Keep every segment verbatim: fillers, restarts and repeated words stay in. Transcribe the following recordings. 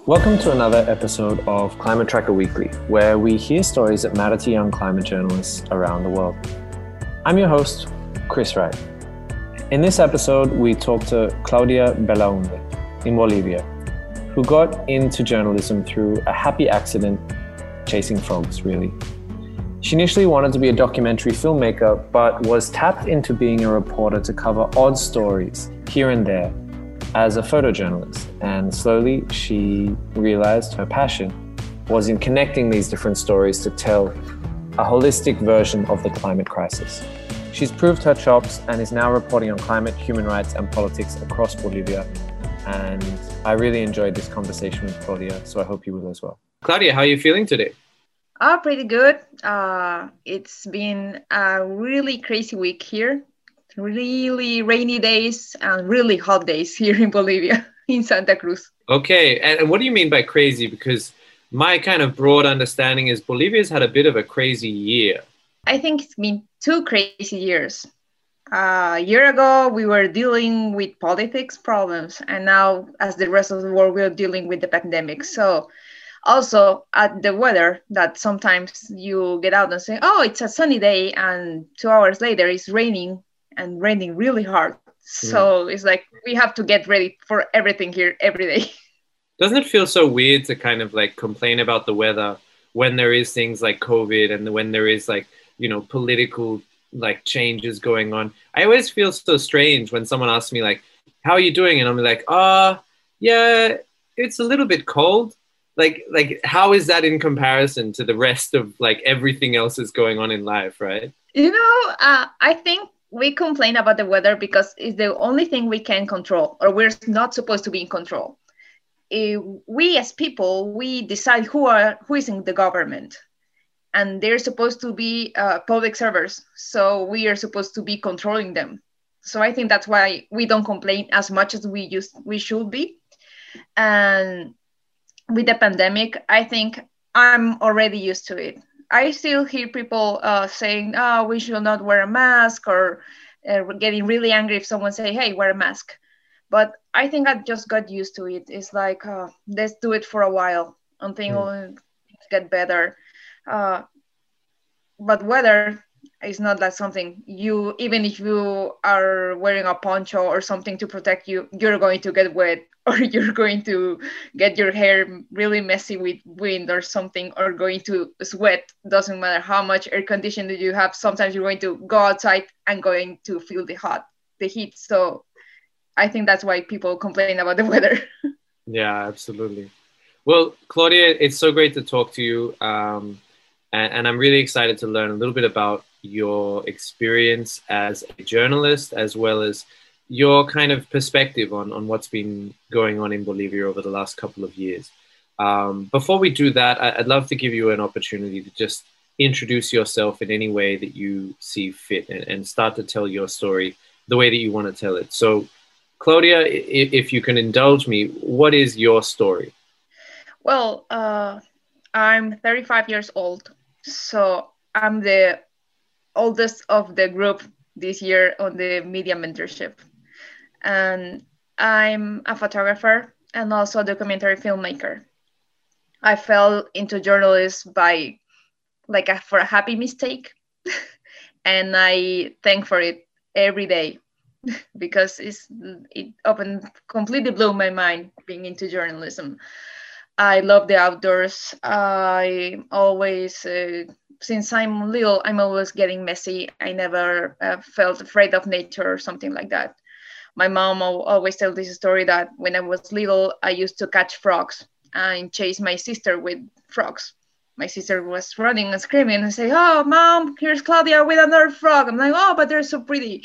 Welcome to another episode of Climate Tracker Weekly, where we hear stories that matter to young climate journalists around the world. I'm your host, Chris Wright. In this episode, we talk to Claudia Belaunde in Bolivia, who got into journalism through a happy accident chasing frogs, really. She initially wanted to be a documentary filmmaker, but was tapped into being a reporter to cover odd stories here and there as a photojournalist, and slowly she realized her passion was in connecting these different stories to tell a holistic version of the climate crisis. She's proved her chops and is now reporting on climate, human rights, and politics across Bolivia. And I really enjoyed this conversation with Claudia, so I hope you will as well. Claudia, how are you feeling today? Oh, pretty good. Uh, it's been a really crazy week here. Really rainy days and really hot days here in Bolivia, in Santa Cruz. Okay, and what do you mean by crazy? Because my kind of broad understanding is Bolivia's had a bit of a crazy year. I think it's been two crazy years. Uh, a year ago, we were dealing with politics problems, and now, as the rest of the world, we're dealing with the pandemic. So also at the weather, that sometimes you get out and say, oh, it's a sunny day, and two hours later it's raining and raining really hard. So mm. It's like we have to get ready for everything here every day. Doesn't it feel so weird to kind of like complain about the weather when there is things like COVID and when there is like, you know, political like changes going on? I always feel so strange when someone asks me like, how are you doing? And I'm like, ah, uh, yeah, it's a little bit cold. Like, like, how is that in comparison to the rest of like everything else that's going on in life, right? You know, uh, I think we complain about the weather because it's the only thing we can control, or we're not supposed to be in control. Uh, we as people, we decide who are who is in the government, and they're supposed to be uh, public servers. So we are supposed to be controlling them. So I think that's why we don't complain as much as we used we should be. And with the pandemic, I think I'm already used to it. I still hear people uh, saying, oh, we should not wear a mask, or uh, getting really angry if someone say, hey, wear a mask. But I think I just got used to it. It's like, uh, let's do it for a while until mm. things get better. Uh, but weather is not like something you, even if you are wearing a poncho or something to protect you, you're going to get wet, or you're going to get your hair really messy with wind or something, or going to sweat. Doesn't matter how much air conditioning you have. Sometimes you're going to go outside and going to feel the hot, the heat. So I think that's why people complain about the weather. Yeah, absolutely. Well, Claudia, it's so great to talk to you. Um, and, and I'm really excited to learn a little bit about your experience as a journalist, as well as your kind of perspective on, on what's been going on in Bolivia over the last couple of years. Um, before we do that, I, I'd love to give you an opportunity to just introduce yourself in any way that you see fit, and, and start to tell your story the way that you want to tell it. So, Claudia, if, if you can indulge me, what is your story? Well, uh, I'm thirty-five years old, so I'm the oldest of the group this year on the media mentorship. And I'm a photographer and also a documentary filmmaker. I fell into journalism by like a, for a happy mistake. And I thank for it every day because it's, it opened, completely blew my mind being into journalism. I love the outdoors. I always, uh, since I'm little, I'm always getting messy. I never uh, felt afraid of nature or something like that. My mom always tells this story that when I was little, I used to catch frogs and chase my sister with frogs. My sister was running and screaming and say, oh, mom, here's Claudia with another frog. I'm like, oh, but they're so pretty.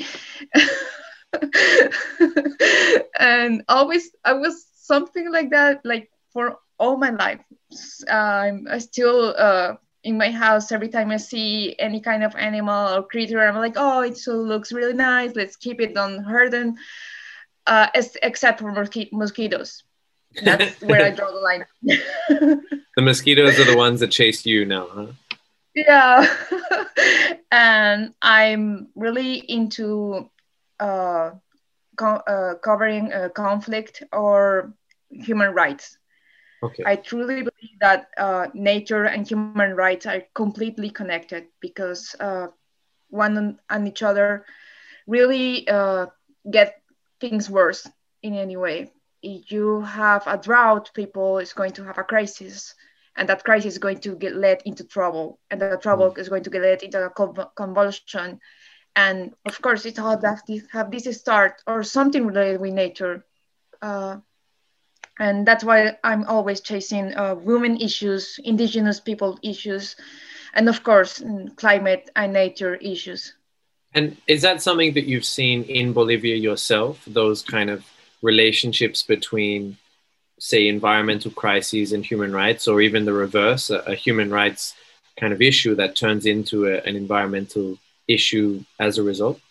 And always, I was something like that, like for all my life. Um, I still, uh, in my house, every time I see any kind of animal or creature, I'm like, oh, it so looks really nice. Let's keep it on herding, uh, except for mosqui- mosquitoes. That's where I draw the line. The mosquitoes are the ones that chase you now, huh? Yeah. And I'm really into uh, co- uh, covering uh, conflict or human rights. Okay. I truly believe that uh, nature and human rights are completely connected, because uh, one and each other really uh, get things worse in any way. If you have a drought, people is going to have a crisis, and that crisis is going to get led into trouble, and the trouble Mm. is going to get led into a conv- convulsion. And of course, it all have this, have this start or something related with nature. Uh, and that's why I'm always chasing uh, women issues, indigenous people issues, and of course, mm, climate and nature issues. And is that something that you've seen in Bolivia yourself, those kind of relationships between, say, environmental crises and human rights, or even the reverse, a, a human rights kind of issue that turns into a, an environmental issue as a result?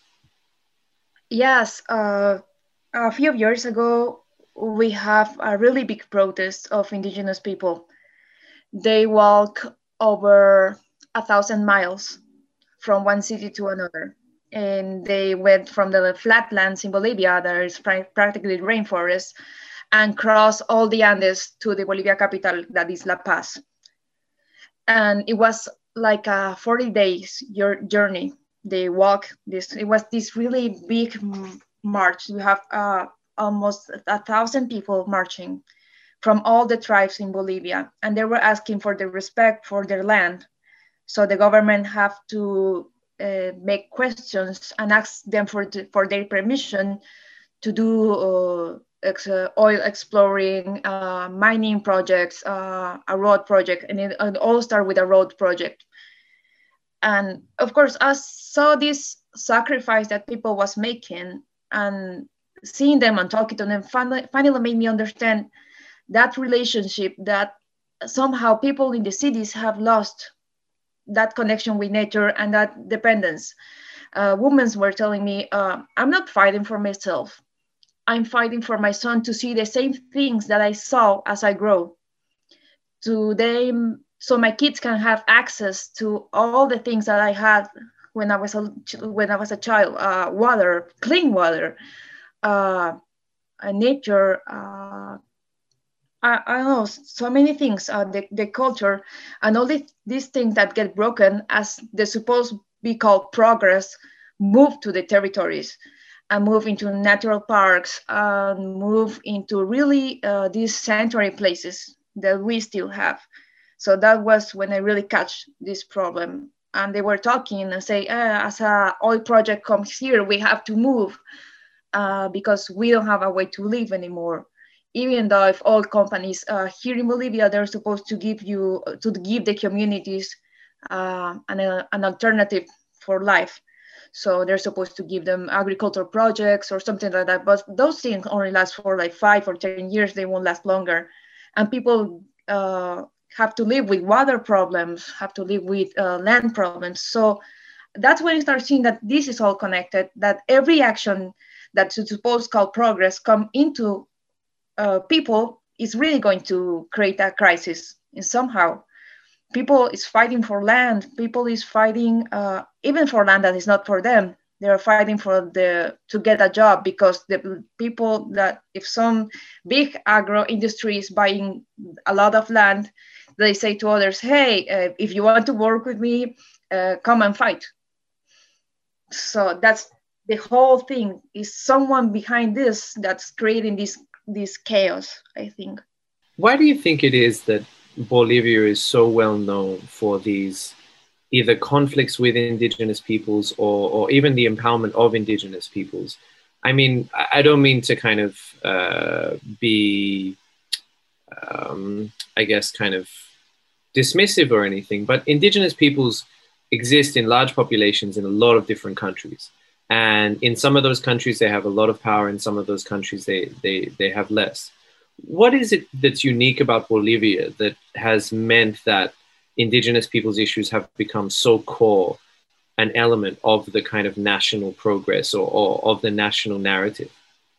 Yes, uh, a few years ago, we have a really big protest of indigenous people. They walk over a thousand miles from one city to another. And they went from the flatlands in Bolivia, there is practically rainforest, and cross all the Andes to the Bolivia capital, that is La Paz. And it was like a forty days journey. They walk this, it was this really big march. We have uh, almost a thousand people marching from all the tribes in Bolivia, and they were asking for the respect for their land. So the government have to uh, make questions and ask them for, the, for their permission to do uh, ex, uh, oil exploring, uh, mining projects, uh, a road project, and it, it all started with a road project. And of course, I saw this sacrifice that people was making, and seeing them and talking to them finally, finally made me understand that relationship, that somehow people in the cities have lost that connection with nature and that dependence. Uh, women were telling me, uh, I'm not fighting for myself. I'm fighting for my son to see the same things that I saw as I grow. To them, so my kids can have access to all the things that I had when I was a, when I was a child, uh, water, clean water, uh, nature, uh, I, I don't know, so many things, uh, the, the culture, and all these, these things that get broken as they're supposed to be called progress, move to the territories and move into natural parks and move into really uh, these sanctuary places that we still have. So that was when I really catch this problem. And they were talking and say, eh, as a oil project comes here, we have to move uh, because we don't have a way to live anymore. Even though if all companies uh, here in Bolivia, they're supposed to give you, to give the communities uh, an, uh, an alternative for life. So they're supposed to give them agricultural projects or something like that. But those things only last for like five or ten years. They won't last longer. And people uh, have to live with water problems, have to live with uh, land problems. So that's when you start seeing that this is all connected, that every action that's supposed called progress come into uh, people is really going to create a crisis in somehow. People is fighting for land. People is fighting uh, even for land that is not for them. They are fighting for the to get a job, because the people that if some big agro industry is buying a lot of land, they say to others, "Hey, uh, if you want to work with me, uh, come and fight." So that's the whole thing. Is someone behind this that's creating this this chaos, I think. Why do you think it is that Bolivia is so well known for these either conflicts with indigenous peoples or, or even the empowerment of indigenous peoples? I mean, I don't mean to kind of uh, be, um, I guess, kind of dismissive or anything, but indigenous peoples exist in large populations in a lot of different countries. And in some of those countries, they have a lot of power. In some of those countries, they, they, they have less. What is it that's unique about Bolivia that has meant that indigenous people's issues have become so core an element of the kind of national progress or, or of the national narrative?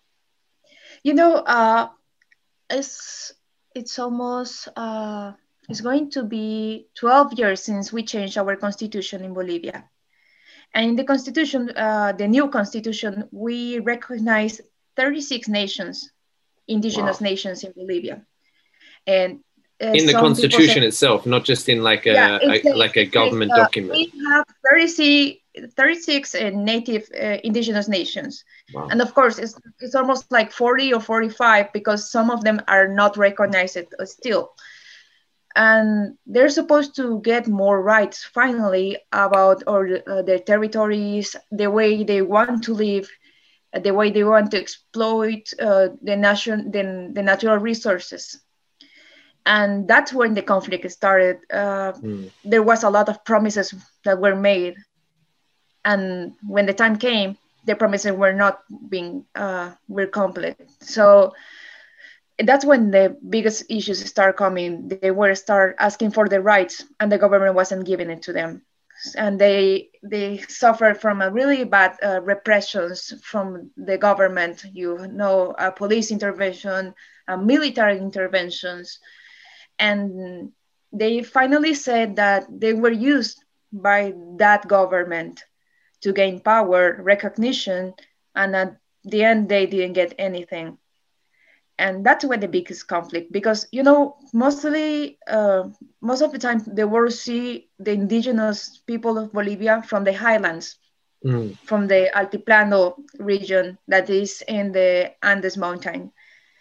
You know, uh, it's, it's almost, uh, it's going to be twelve years since we changed our constitution in Bolivia. And in the constitution, uh, the new constitution, we recognize thirty-six nations, indigenous wow. nations in Bolivia. And uh, in the some people say, constitution itself, not just in like a, yeah, it a says, like a it says, government uh, document. we have thirty-six, thirty-six uh, native uh, indigenous nations. Wow. And of course, it's, it's almost like forty or forty-five because some of them are not recognized still. And they're supposed to get more rights finally about or uh, their territories, the way they want to live, uh, the way they want to exploit uh, the, nation, the, the natural resources. And that's when the conflict started. Uh, mm. There was a lot of promises that were made. And when the time came, the promises were not being uh, were complete. So that's when the biggest issues start coming. They were start asking for the rights, and the government wasn't giving it to them, and they they suffered from a really bad uh, repressions from the government. You know, uh, police intervention, uh, military interventions, and they finally said that they were used by that government to gain power, recognition, and at the end they didn't get anything. And that's where the biggest conflict, because, you know, mostly, uh, most of the time, the world see the indigenous people of Bolivia from the highlands, mm. from the Altiplano region that is in the Andes mountain.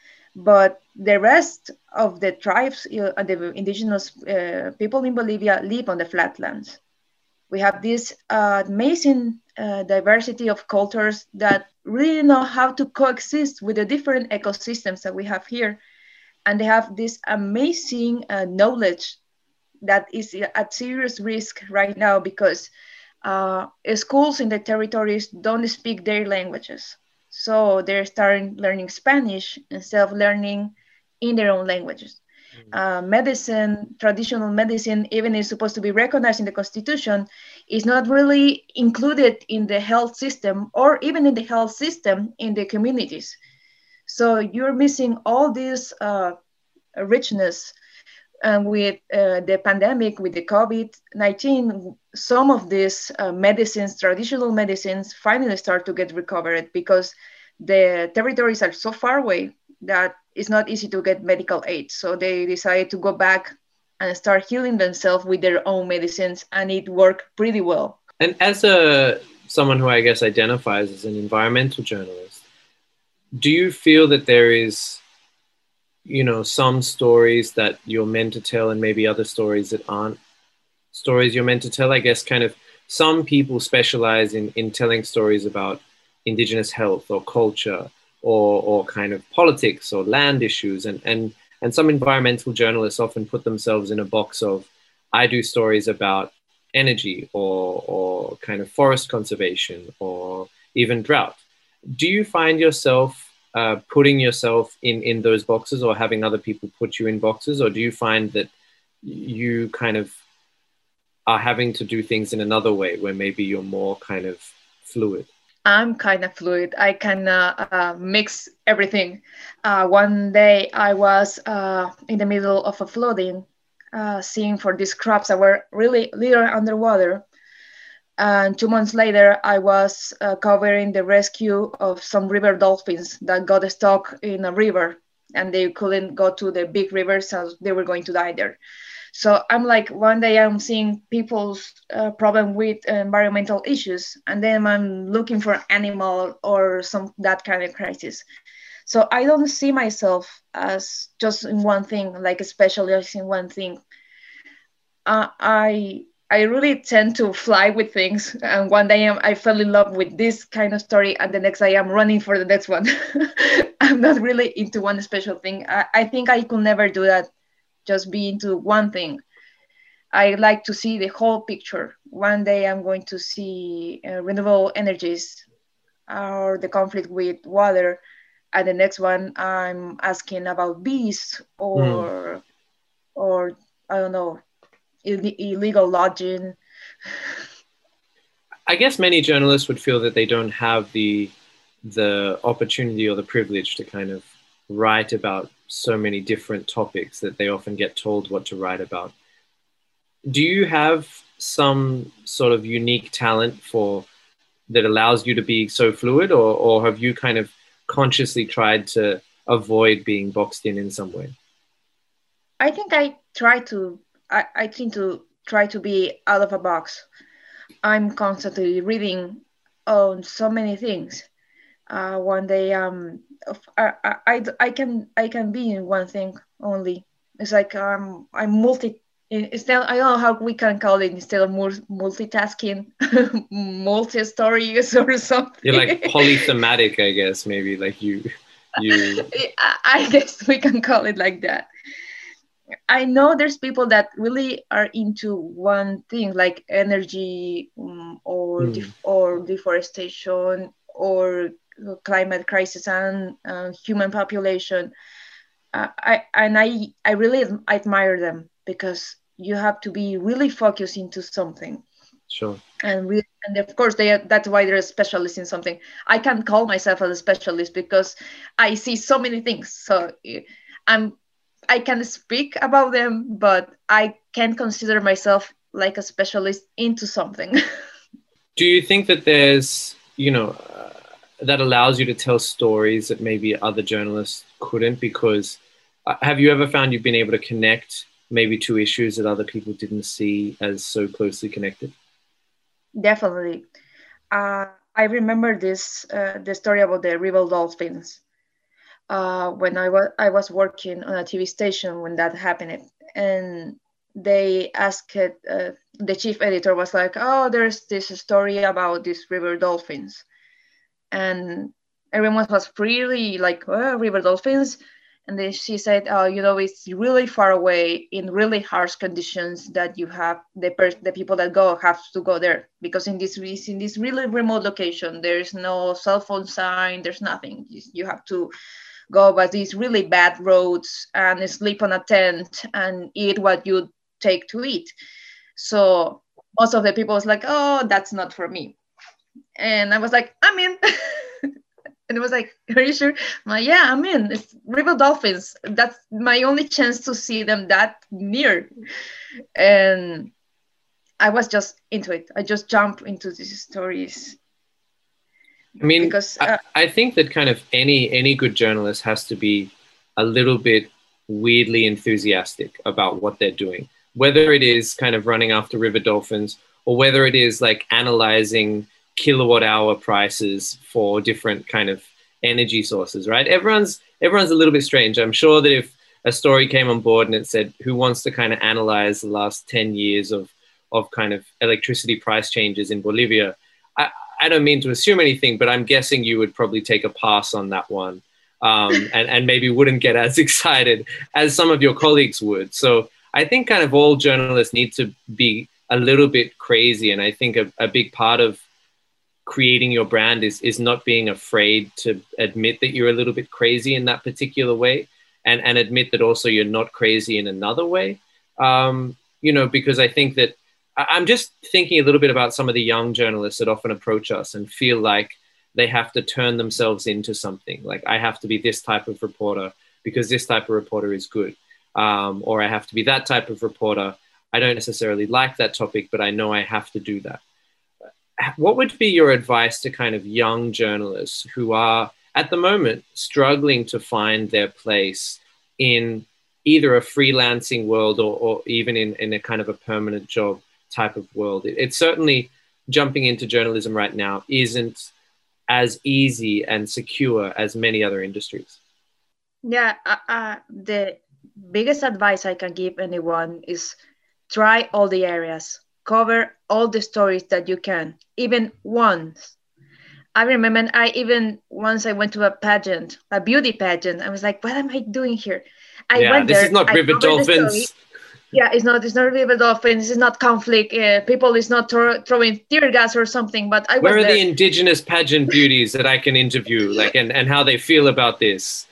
But the rest of the tribes, uh, the indigenous uh, people in Bolivia live on the flatlands. We have this uh, amazing uh, diversity of cultures that really know how to coexist with the different ecosystems that we have here. And they have this amazing uh, knowledge that is at serious risk right now because uh, schools in the territories don't speak their languages. So they're starting learning Spanish instead of learning in their own languages. Uh, medicine, traditional medicine, even is supposed to be recognized in the Constitution, is not really included in the health system or even in the health system in the communities. So you're missing all this uh, richness. And with uh, the pandemic, with the COVID nineteen, some of these uh, medicines, traditional medicines, finally start to get recovered because the territories are so far away that it's not easy to get medical aid. So they decided to go back and start healing themselves with their own medicines, and it worked pretty well. And as a someone who I guess identifies as an environmental journalist, do you feel that there is, you know, some stories that you're meant to tell and maybe other stories that aren't stories you're meant to tell? I guess kind of some people specialize in, in telling stories about indigenous health or culture, or or kind of politics or land issues. And, and, and some environmental journalists often put themselves in a box of, I do stories about energy or, or kind of forest conservation or even drought. Do you find yourself uh, putting yourself in, in those boxes or having other people put you in boxes? Or do you find that you kind of are having to do things in another way where maybe you're more kind of fluid? I'm kind of fluid. I can uh, uh, mix everything. Uh, one day I was uh, in the middle of a flooding, uh, seeing for these crops that were really little underwater. And two months later, I was uh, covering the rescue of some river dolphins that got stuck in a river and they couldn't go to the big rivers, so they were going to die there. So I'm like, one day I'm seeing people's uh, problem with environmental issues, and then I'm looking for animal or some that kind of crisis. So I don't see myself as just in one thing, like a specialist in one thing. Uh, I I really tend to fly with things, and one day I'm, I fell in love with this kind of story, and the next day I'm running for the next one. I'm not really into one special thing. I, I think I could never do that. Just be into one thing. I like to see the whole picture. One day I'm going to see uh, renewable energies or the conflict with water. And the next one I'm asking about bees or, mm. or I don't know, Ill- illegal lodging. I guess many journalists would feel that they don't have the the opportunity or the privilege to kind of write about so many different topics, that they often get told what to write about. Do you have some sort of unique talent for that allows you to be so fluid, or, or have you kind of consciously tried to avoid being boxed in in some way? I think I try to, I, I think to try to be out of a box. I'm constantly reading on so many things. Uh, one day, um, I, I, I, I can, I can be in one thing only. It's like um, I'm multi. Instead, I don't know how we can call it instead of multitasking, multi-stories or something. You're like polythematic, I guess. Maybe like you, you. I guess we can call it like that. I know there's people that really are into one thing, like energy, um, or Mm. def- or deforestation, or climate crisis and uh, human population. Uh, I and I I really admire them because you have to be really focused into something. Sure. And we, and of course they are, that's why they're a specialist in something. I can't call myself as a specialist because I see so many things. So I'm I can speak about them, but I can't consider myself like a specialist into something. Do you think that there's, you know, uh, that allows you to tell stories that maybe other journalists couldn't? Because uh, have you ever found you've been able to connect maybe two issues that other people didn't see as so closely connected? Definitely. Uh, I remember this, uh, the story about the rebel dolphins. Uh, when I was I was working on a T V station when that happened, and they asked uh, the chief editor was like, "Oh, there's this story about these river dolphins," and everyone was really like, "Oh, river dolphins," and then she said, "Oh, you know, it's really far away in really harsh conditions that you have the per- the people that go have to go there because in this in this really remote location there's no cell phone sign, there's nothing. You have to go by these really bad roads and sleep on a tent and eat what you take to eat." So most of the people was like, "Oh, that's not for me." And I was like, "I'm in." And it was like, "Are you sure?" I'm like, "Yeah, I'm in. It's river dolphins. That's my only chance to see them that near." And I was just into it. I just jumped into these stories. I mean, because uh, I, I think that kind of any any good journalist has to be a little bit weirdly enthusiastic about what they're doing, whether it is kind of running after river dolphins or whether it is like analyzing kilowatt hour prices for different kind of energy sources, right? Everyone's everyone's a little bit strange. I'm sure that if a story came on board and it said, who wants to kind of analyze the last ten years of of kind of electricity price changes in Bolivia, I, I don't mean to assume anything, but I'm guessing you would probably take a pass on that one, um, and, and maybe wouldn't get as excited as some of your colleagues would. So I think kind of all journalists need to be a little bit crazy. And I think a, a big part of creating your brand is, is not being afraid to admit that you're a little bit crazy in that particular way, and, and admit that also you're not crazy in another way. Um, you know, because I think that I'm just thinking a little bit about some of the young journalists that often approach us and feel like they have to turn themselves into something. Like, I have to be this type of reporter because this type of reporter is good. Um, or I have to be that type of reporter. I don't necessarily like that topic, but I know I have to do that. What would be your advice to kind of young journalists who are at the moment struggling to find their place in either a freelancing world or, or even in, in a kind of a permanent job type of world? It, it's certainly jumping into journalism right now isn't as easy and secure as many other industries. Yeah, uh, uh, the biggest advice I can give anyone is try all the areas, cover all the stories that you can, even once. I remember I even once I went to a pageant, a beauty pageant. I was like, what am I doing here? I yeah, went this there. is not I river dolphins. Yeah, it's not. It's not river dolphins. This is not conflict. Uh, people is not throw, throwing tear gas or something. But I was Where are there. the indigenous pageant beauties that I can interview, like, and, and how they feel about this?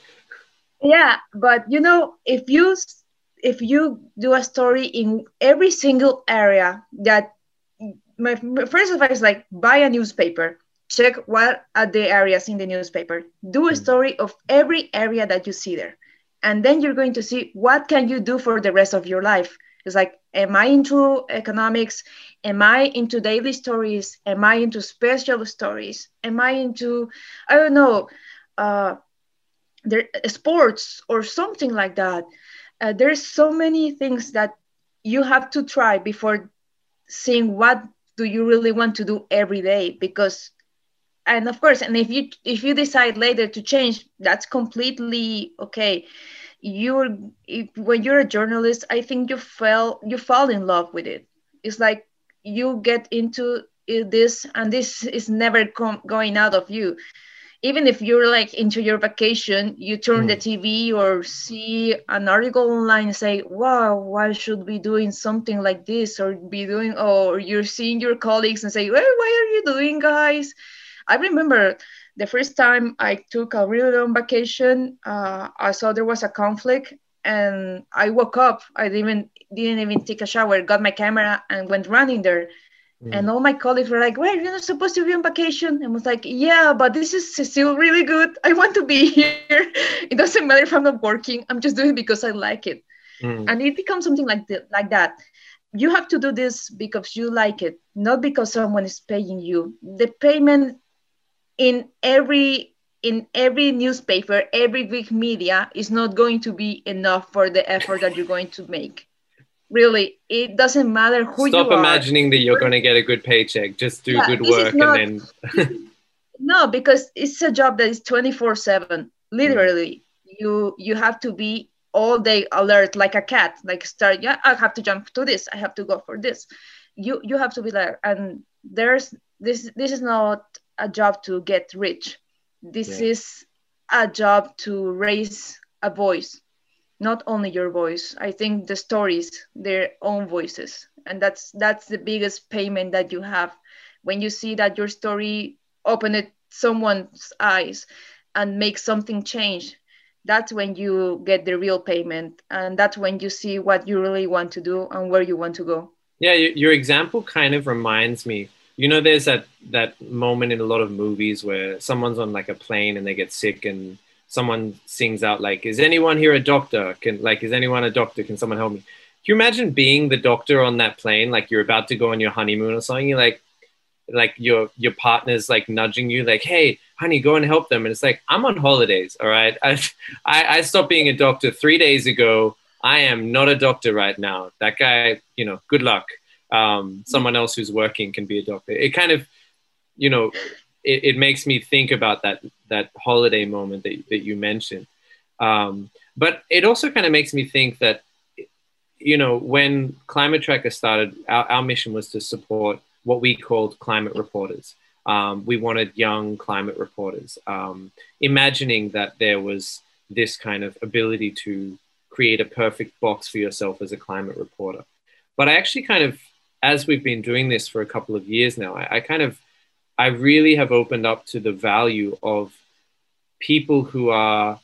Yeah, but you know, if you if you do a story in every single area, that my, my first advice is like buy a newspaper, check what are the areas in the newspaper, do a story of every area that you see there, and then you're going to see what can you do for the rest of your life. It's like, am I into economics? Am I into daily stories? Am I into special stories? Am I into, I don't know, uh, there, sports or something like that? uh, there's so many things that you have to try before seeing what do you really want to do every day. Because, and of course, and if you if you decide later to change, that's completely okay. You're if, when you're a journalist, I think you fell you fall in love with it. It's like you get into it- this, and this is never com- going out of you. Even if you're like into your vacation, you turn the Mm. T V or see an article online and say, wow, why should we doing something like this, or be doing, or you're seeing your colleagues and say, well, why are you doing, guys? I remember the first time I took a really long vacation, uh, I saw there was a conflict, and I woke up. I didn't even, didn't even take a shower, got my camera and went running there. And Mm. all my colleagues were like, "Wait, you're not supposed to be on vacation." And I was like, "Yeah, but this is still really good. I want to be here. It doesn't matter if I'm not working. I'm just doing it because I like it." Mm. And it becomes something like the, like that. You have to do this because you like it, not because someone is paying you. The payment in every in every newspaper, every big media is not going to be enough for the effort that you're going to make. Really, it doesn't matter who Stop you are. imagining that you're going to get a good paycheck. Just do Yeah, good this is work and not then. this is, no, because it's a job that is twenty-four seven. Mm. Literally, you you have to be all day alert like a cat. Like start, yeah, I have to jump to this. I have to go for this. You you have to be there. And there's this this is not a job to get rich. This Yeah. is a job to raise a voice, not only your voice. I think the stories, their own voices, and that's that's the biggest payment that you have when you see that your story opened someone's eyes and make something change. That's when you get the real payment, and that's when you see what you really want to do and where you want to go. Yeah, y- your example kind of reminds me. You know, there's that that moment in a lot of movies where someone's on like a plane and they get sick, and someone sings out like, "Is anyone here a doctor? Can like, is anyone a doctor? Can someone help me?" Can you imagine being the doctor on that plane? Like you're about to go on your honeymoon or something. You're like, like your your partner's like nudging you, like, "Hey, honey, go and help them." And it's like, I'm on holidays, all right. I I, I stopped being a doctor three days ago. I am not a doctor right now. That guy, you know, good luck. Um, someone else who's working can be a doctor. It kind of, you know, it, it makes me think about that that holiday moment that, that you mentioned. Um, but it also kind of makes me think that, you know, when Climate Tracker started, our, our mission was to support what we called climate reporters. Um, we wanted young climate reporters, um, imagining that there was this kind of ability to create a perfect box for yourself as a climate reporter. But I actually kind of, as we've been doing this for a couple of years now, I, I kind of, I really have opened up to the value of people who are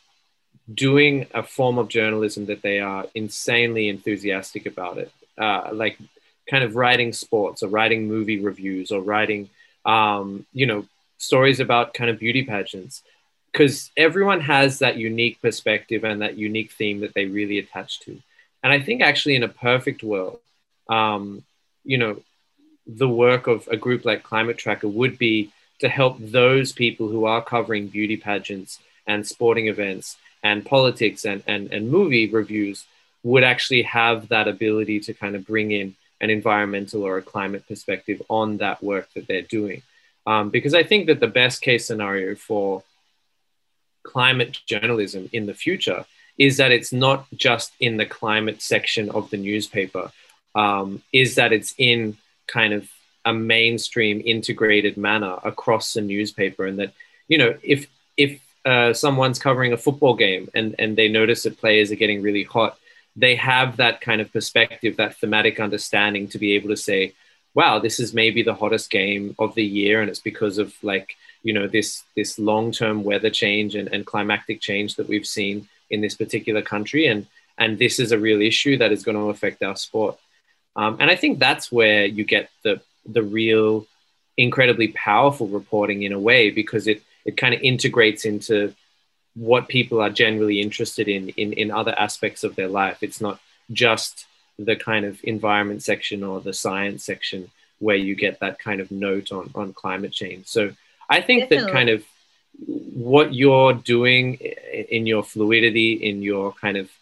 doing a form of journalism that they are insanely enthusiastic about it, uh, like kind of writing sports or writing movie reviews or writing, um, you know, stories about kind of beauty pageants, because everyone has that unique perspective and that unique theme that they really attach to. And I think actually in a perfect world, um, you know, the work of a group like Climate Tracker would be to help those people who are covering beauty pageants and sporting events and politics and, and, and movie reviews would actually have that ability to kind of bring in an environmental or a climate perspective on that work that they're doing. Um, because I think that the best case scenario for climate journalism in the future is that it's not just in the climate section of the newspaper, um, is that it's in kind of a mainstream integrated manner across the newspaper. And that, you know, if if uh, someone's covering a football game and, and they notice that players are getting really hot, they have that kind of perspective, that thematic understanding to be able to say, wow, this is maybe the hottest game of the year. And it's because of like, you know, this this long-term weather change and, and climatic change that we've seen in this particular country. And, and this is a real issue that is going to affect our sport. Um, and I think that's where you get the the real incredibly powerful reporting in a way, because it it kind of integrates into what people are generally interested in, in in other aspects of their life. It's not just the kind of environment section or the science section where you get that kind of note on, on climate change. So I think Definitely. that kind of what you're doing in your fluidity, in your kind of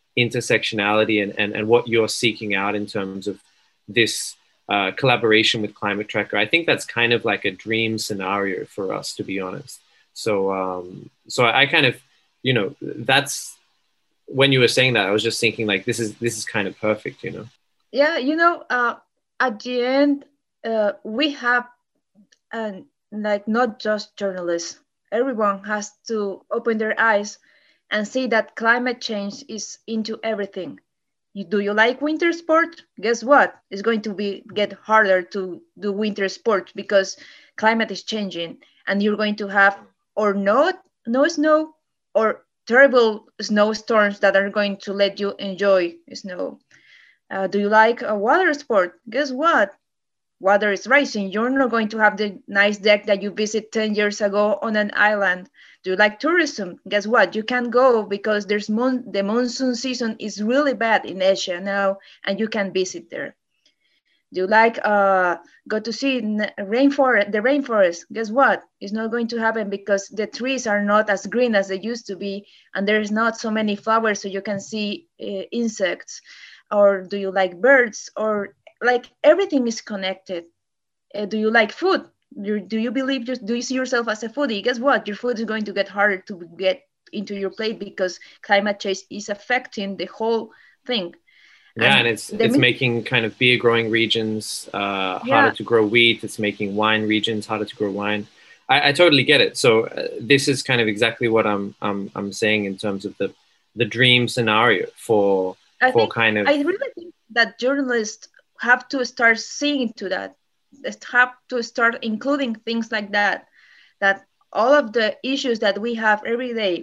intersectionality and, and, and what you're seeking out in terms of this uh, collaboration with Climate Tracker. I think that's kind of like a dream scenario for us, to be honest. So, um, so I kind of, you know, that's when you were saying that, I was just thinking like, this is, this is kind of perfect, you know? Yeah, you know, uh, at the end, uh, we have, uh, like, not just journalists. Everyone has to open their eyes and see that climate change is into everything. You, do you like winter sport? Guess what? It's going to be get harder to do winter sport because climate is changing, and you're going to have or no no snow or terrible snowstorms that are going to let you enjoy snow. Uh, do you like a water sport? Guess what? Water is rising. You're not going to have the nice deck that you visited ten years ago on an island. Do you like tourism? Guess what? You can't go because there's mon the monsoon season is really bad in Asia now, and you can visit there. Do you like uh, go to see rainforest, the rainforest? Guess what? It's not going to happen because the trees are not as green as they used to be, and there's not so many flowers so you can see uh, insects. Or do you like birds? Or like everything is connected. Uh, do you like food? You, do you believe, just do you see yourself as a foodie? Guess what? Your food is going to get harder to get into your plate because climate change is affecting the whole thing. Yeah, and, and it's it's making kind of beer growing regions uh, harder yeah. to grow wheat. It's making wine regions harder to grow wine. I, I totally get it. So uh, this is kind of exactly what I'm I'm I'm saying in terms of the the dream scenario for I for think, kind of. I really think that journalists have to start seeing to that. They have to start including things like that. That all of the issues that we have every day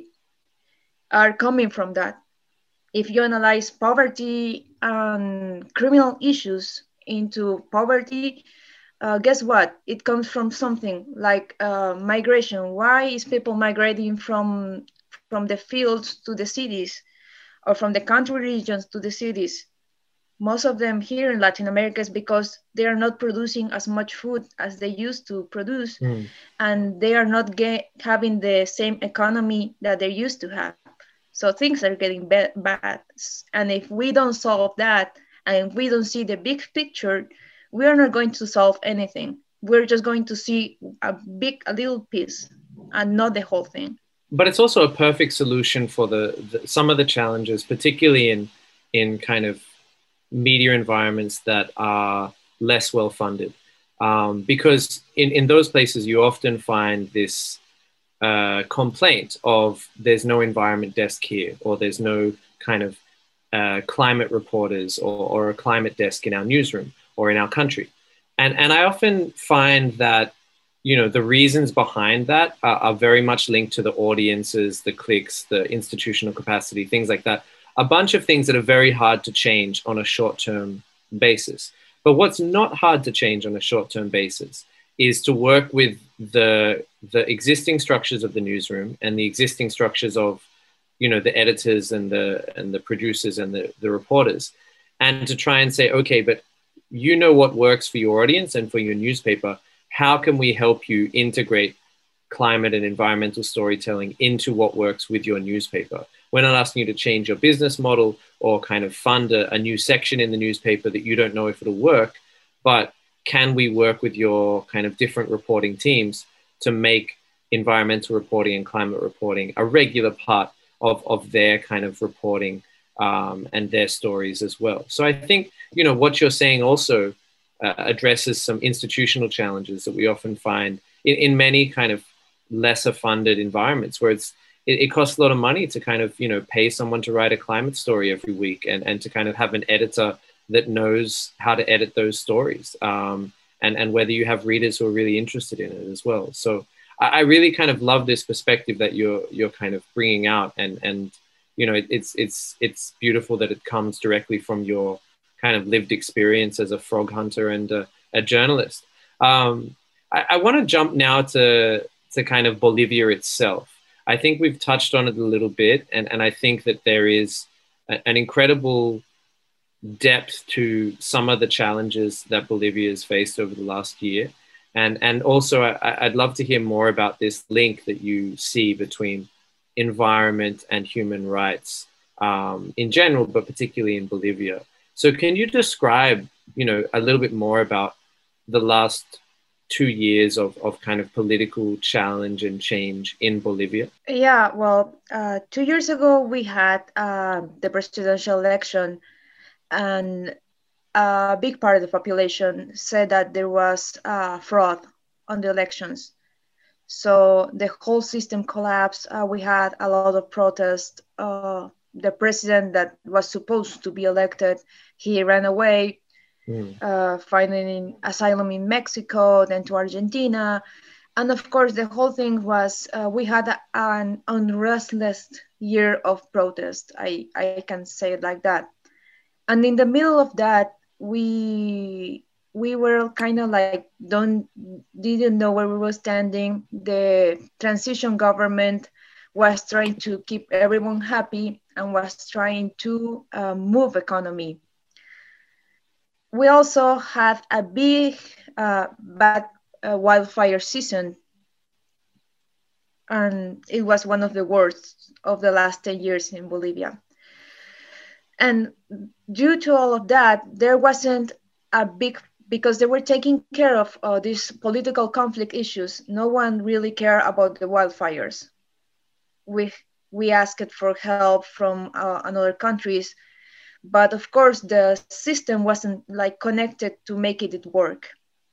are coming from that. If you analyze poverty and criminal issues into poverty, uh, guess what? It comes from something like uh, migration. Why is people migrating from, from the fields to the cities or from the country regions to the cities? Most of them here in Latin America is because they are not producing as much food as they used to produce, mm. and they are not get, having the same economy that they used to have. So things are getting bad, bad. And if we don't solve that, and if we don't see the big picture, we are not going to solve anything. We're just going to see a big, a little piece and not the whole thing. But it's also a perfect solution for the, the some of the challenges, particularly in, in kind of media environments that are less well funded. Um, because in, in those places, you often find this uh, complaint of there's no environment desk here, or there's no kind of uh, climate reporters or, or a climate desk in our newsroom or in our country. And, and I often find that, you know, the reasons behind that are, are very much linked to the audiences, the clicks, the institutional capacity, things like that. A bunch of things that are very hard to change on a short-term basis. But what's not hard to change on a short-term basis is to work with the, the existing structures of the newsroom and the existing structures of, you know, the editors and the, and the producers and the, the reporters, and to try and say, okay, but you know what works for your audience and for your newspaper. How can we help you integrate climate and environmental storytelling into what works with your newspaper? We're not asking you to change your business model or kind of fund a, a new section in the newspaper that you don't know if it'll work, but can we work with your kind of different reporting teams to make environmental reporting and climate reporting a regular part of, of their kind of reporting um, and their stories as well? So I think, you know, what you're saying also uh, addresses some institutional challenges that we often find in, in many kind of lesser funded environments where it's, it, it costs a lot of money to kind of, you know, pay someone to write a climate story every week and, and to kind of have an editor that knows how to edit those stories um, and, and whether you have readers who are really interested in it as well. So I, I really kind of love this perspective that you're, you're kind of bringing out, and, and, you know, it, it's, it's, it's beautiful that it comes directly from your kind of lived experience as a frog hunter and a, a journalist. Um, I, I want to jump now to, to kind of Bolivia itself. I think we've touched on it a little bit, and, and I think that there is a, an incredible depth to some of the challenges that Bolivia has faced over the last year. And, and also, I, I'd love to hear more about this link that you see between environment and human rights um, in general, but particularly in Bolivia. So can you describe, you know, a little bit more about the last two years of, of kind of political challenge and change in Bolivia? Yeah, well, uh, two years ago we had uh, the presidential election, and a big part of the population said that there was uh, fraud on the elections. So the whole system collapsed. Uh, we had a lot of protests. Uh, the president that was supposed to be elected, he ran away, mm. uh, finding asylum in Mexico, then to Argentina. And of course, the whole thing was, uh, we had a, an unrestless year of protest. I, I can say it like that. And in the middle of that, we we were kind of like don't didn't know where we were standing. The transition government was trying to keep everyone happy and was trying to uh, move economy. We also had a big uh, bad uh, wildfire season, and it was one of the worst of the last ten years in Bolivia. And due to all of that, there wasn't a big, because they were taking care of uh, these political conflict issues. No one really cared about the wildfires. We, we asked for help from uh, another countries, but of course the system wasn't like connected to make it work.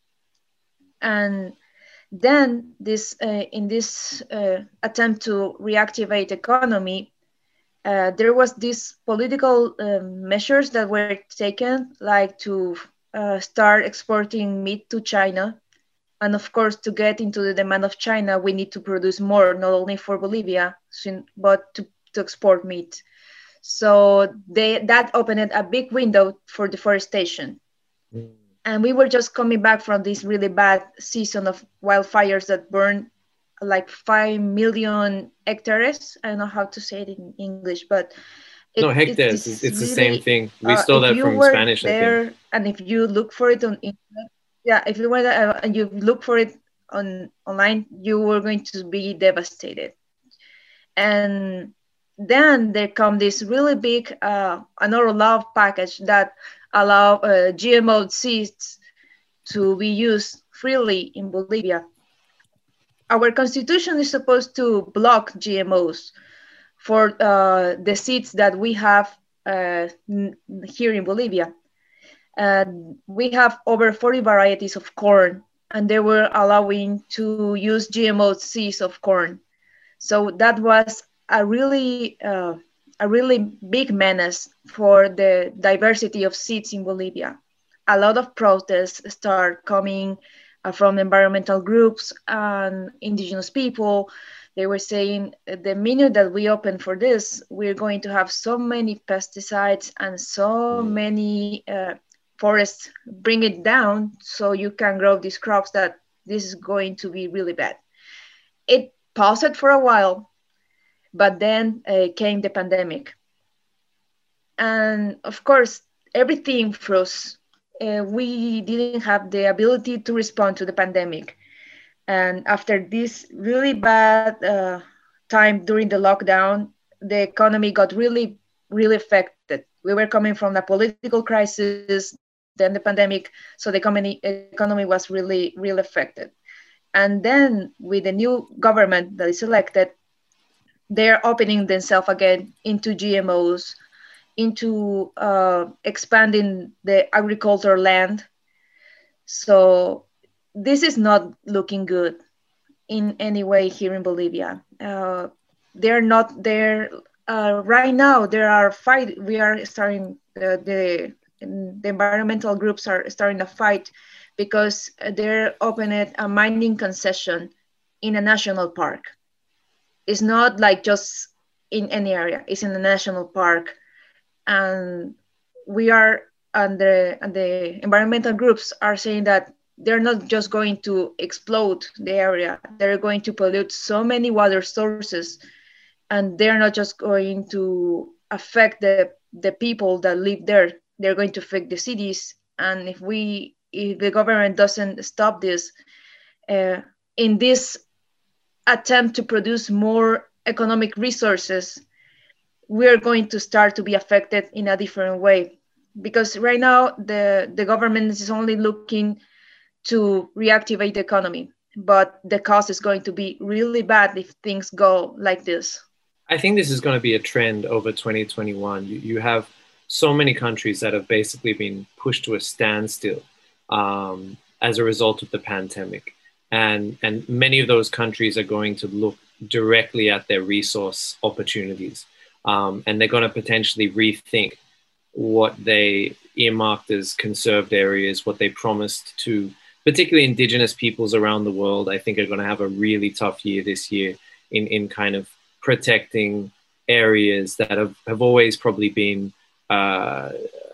And then this, uh, in this uh, attempt to reactivate economy, Uh, there was these political uh, measures that were taken, like to uh, start exporting meat to China. And of course, to get into the demand of China, we need to produce more, not only for Bolivia, but to, to export meat. So they, that opened a big window for deforestation. Mm. And we were just coming back from this really bad season of wildfires that burned like five million hectares. I don't know how to say it in English, but it, no, hectares. It's, it's really, the same thing. We stole uh, that from Spanish. There, I think. And if you look for it on internet, yeah, if you were there uh, and you look for it on online, you were going to be devastated. And then there come this really big uh, another law package that allow uh, G M O seeds to be used freely in Bolivia. Our constitution is supposed to block G M Os for uh, the seeds that we have uh, here in Bolivia. Uh, we have over forty varieties of corn, and they were allowing to use G M O seeds of corn. So that was a really, uh, a really big menace for the diversity of seeds in Bolivia. A lot of protests start coming from environmental groups and indigenous people. They were saying the minute that we open for this, we're going to have so many pesticides and so mm. many uh, forests bring it down so you can grow these crops that this is going to be really bad. It paused for a while, but then uh, came the pandemic. And of course, everything froze. Uh, we didn't have the ability to respond to the pandemic. And after this really bad uh, time during the lockdown, the economy got really, really affected. We were coming from a political crisis, then the pandemic, so the economy, economy was really, really affected. And then with the new government that is elected, they're opening themselves again into G M Os, into uh, expanding the agricultural land. So this is not looking good in any way here in Bolivia. Uh, they're not there uh, right now. There are fight. We are starting uh, the the environmental groups are starting a fight because they're opening a mining concession in a national park. It's not like just in any area. It's in a national park. And we are, and the, and the environmental groups are saying that they're not just going to explode the area, they're going to pollute so many water sources, and they're not just going to affect the, the people that live there, they're going to affect the cities. And if we, if the government doesn't stop this, uh, in this attempt to produce more economic resources, we're going to start to be affected in a different way. Because right now, the, the government is only looking to reactivate the economy, but the cost is going to be really bad if things go like this. I think this is going to be a trend over twenty twenty-one. You, you have so many countries that have basically been pushed to a standstill um, as a result of the pandemic. And, and many of those countries are going to look directly at their resource opportunities. Um, and they're going to potentially rethink what they earmarked as conserved areas, what they promised to, particularly indigenous peoples around the world. I think are going to have a really tough year this year in, in kind of protecting areas that have, have always probably been uh,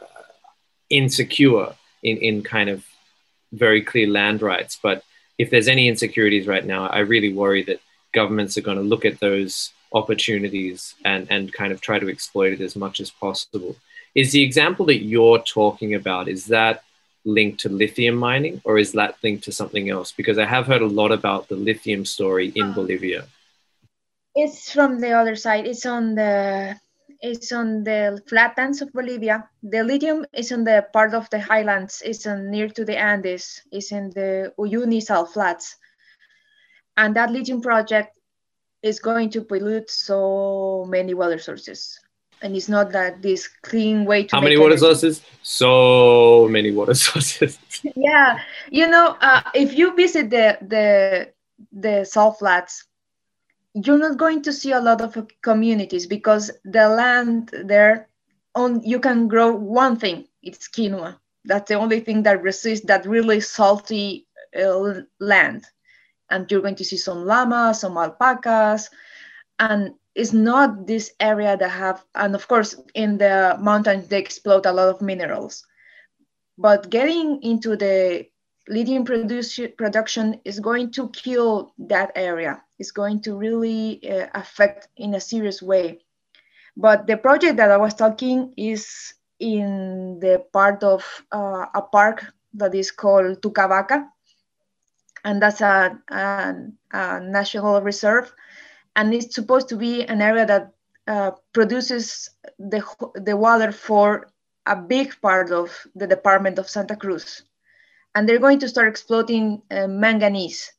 insecure in, in kind of very clear land rights. But if there's any insecurities right now, I really worry that governments are going to look at those opportunities and, and kind of try to exploit it as much as possible. Is the example that you're talking about, is that linked to lithium mining, or is that linked to something else? Because I have heard a lot about the lithium story in Bolivia. It's from the other side. It's on the it's on the flatlands of Bolivia. The lithium is on the part of the highlands. It's on near to the Andes. It's in the Uyuni salt flats, and that lithium project is going to pollute so many water sources. And it's not that this clean way to how make many water energy. sources? So many water sources. Yeah, you know, uh, if you visit the the the salt flats, you're not going to see a lot of communities because the land there, on you can grow one thing. It's quinoa. That's the only thing that resists that really salty uh, land. And you're going to see some llamas, some alpacas, and it's not this area that have, and of course in the mountains they explode a lot of minerals. But getting into the lithium produce, production is going to kill that area. It's going to really uh, affect in a serious way. But the project that I was talking is in the part of uh, a park that is called Tucavaca. And that's a, a, a national reserve. And it's supposed to be an area that uh, produces the, the water for a big part of the department of Santa Cruz. And they're going to start exploiting uh, manganese.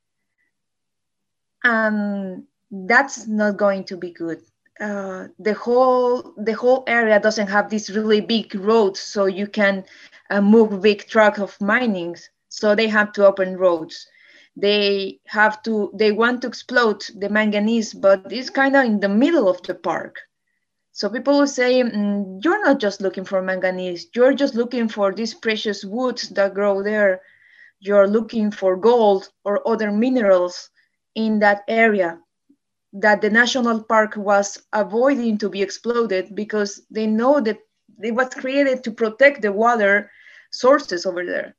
And that's not going to be good. Uh, the whole the whole area doesn't have these really big roads, so you can uh, move big trucks of mining. So they have to open roads. They have to. They want to exploit the manganese, but it's kind of in the middle of the park. So people will say, mm, you're not just looking for manganese. You're just looking for these precious woods that grow there. You're looking for gold or other minerals in that area that the national park was avoiding to be exploded because they know that it was created to protect the water sources over there.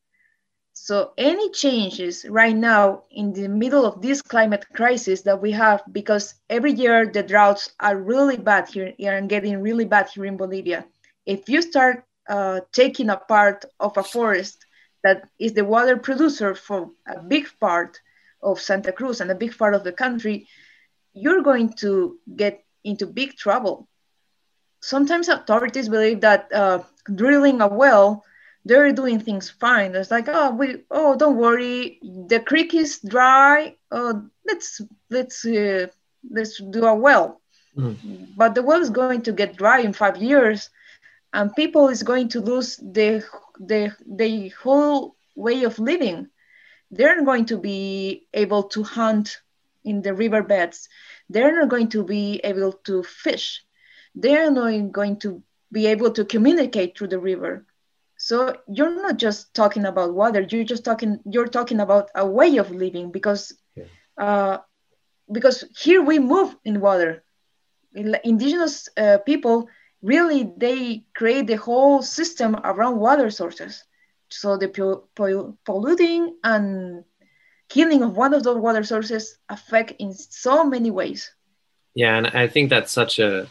So any changes right now in the middle of this climate crisis that we have, because every year the droughts are really bad here and getting really bad here in Bolivia. If you start uh, taking a part of a forest that is the water producer for a big part of Santa Cruz and a big part of the country, you're going to get into big trouble. Sometimes authorities believe that uh, drilling a well, they're doing things fine. It's like, oh, we, oh, don't worry, the creek is dry. Oh, let's let's uh, let's do a well. Mm-hmm. But the well is going to get dry in five years, and people is going to lose the the the whole way of living. They're not going to be able to hunt in the riverbeds. They're not going to be able to fish. They're not going to be able to communicate through the river. So you're not just talking about water. You're just talking. You're talking about a way of living because, yeah. uh, because here we move in water. Indigenous uh, people really they create the whole system around water sources. So the pu- pu- polluting and killing of one of those water sources affect in so many ways. Yeah, and I think that's such a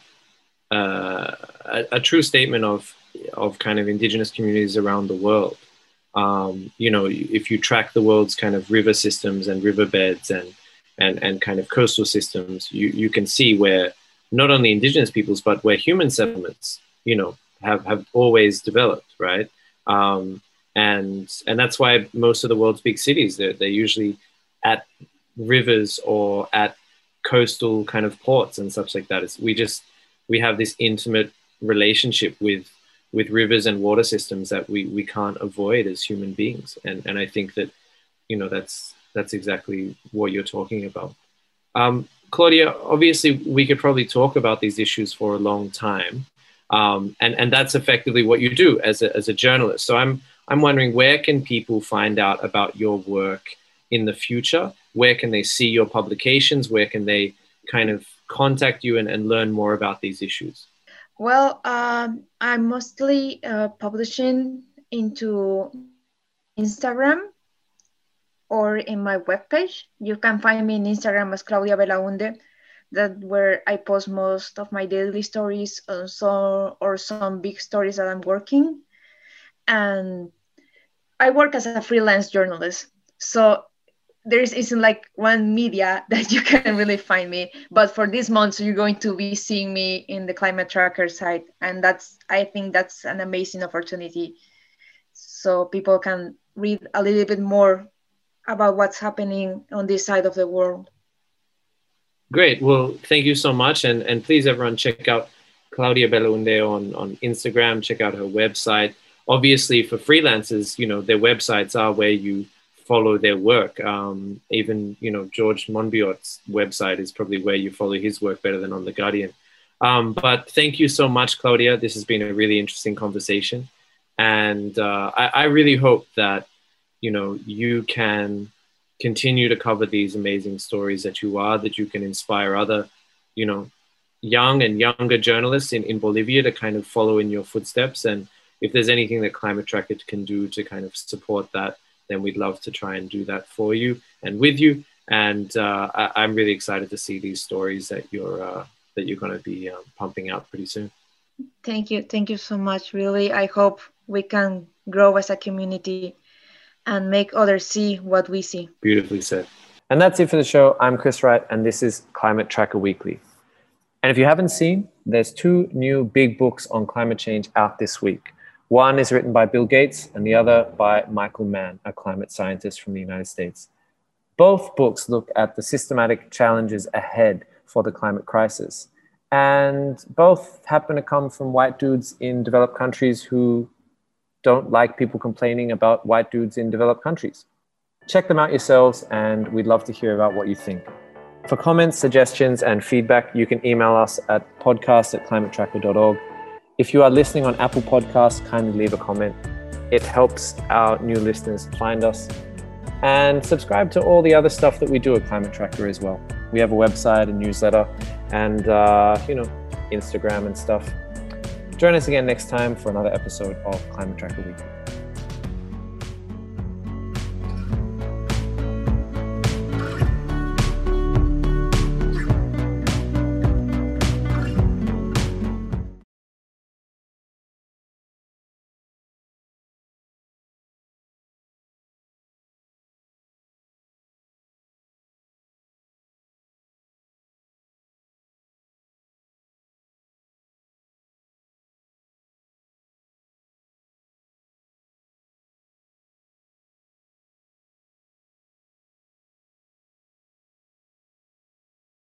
uh, a, a true statement of of kind of indigenous communities around the world. Um, you know, if you track the world's kind of river systems and riverbeds and and and kind of coastal systems, you you can see where not only indigenous peoples, but where human settlements, you know, have, have always developed, right? Um, and and that's why most of the world's big cities, they're, they're usually at rivers or at coastal kind of ports and such like that. It's, we just, we have this intimate relationship with with rivers and water systems that we we can't avoid as human beings. And and I think that, you know, that's that's exactly what you're talking about. Um, Claudia, obviously we could probably talk about these issues for a long time. Um, and, and that's effectively what you do as a, as a journalist. So I'm, I'm wondering, where can people find out about your work in the future? Where can they see your publications? Where can they kind of contact you and, and learn more about these issues? Well, um, I'm mostly uh, publishing into Instagram or in my webpage. You can find me in Instagram as Claudia Belaunde, that where I post most of my daily stories or some, or some big stories that I'm working. And I work as a freelance journalist. So there isn't like one media that you can really find me. But for this month, you're going to be seeing me in the Climate Tracker site. And that's, I think that's an amazing opportunity. So people can read a little bit more about what's happening on this side of the world. Great. Well, thank you so much. And, and please, everyone, check out Claudia Belaunde on, on Instagram. Check out her website. Obviously, for freelancers, you know, their websites are where you follow their work. Um, even, you know, George Monbiot's website is probably where you follow his work better than on The Guardian. Um, but thank you so much, Claudia. This has been a really interesting conversation. And uh, I, I really hope that, you know, you can continue to cover these amazing stories that you are, that you can inspire other, you know, young and younger journalists in, in Bolivia to kind of follow in your footsteps. And if there's anything that Climate Tracker can do to kind of support that, then we'd love to try and do that for you and with you. And uh, I, I'm really excited to see these stories that you're uh, that you're going to be um, pumping out pretty soon. Thank you. Thank you so much. Really, I hope we can grow as a community and make others see what we see. Beautifully said. And that's it for the show. I'm Chris Wright, and this is Climate Tracker Weekly. And if you haven't seen, there's two new big books on climate change out this week. One is written by Bill Gates and the other by Michael Mann, a climate scientist from the United States. Both books look at the systematic challenges ahead for the climate crisis. And both happen to come from white dudes in developed countries who don't like people complaining about white dudes in developed countries. Check them out yourselves, and we'd love to hear about what you think. For comments, suggestions, and feedback, you can email us at podcast at climate tracker dot org. If you are listening on Apple Podcasts, kindly leave a comment. It helps our new listeners find us. And subscribe to all the other stuff that we do at Climate Tracker as well. We have a website, a newsletter, and uh, you know, Instagram and stuff. Join us again next time for another episode of Climate Tracker Weekly.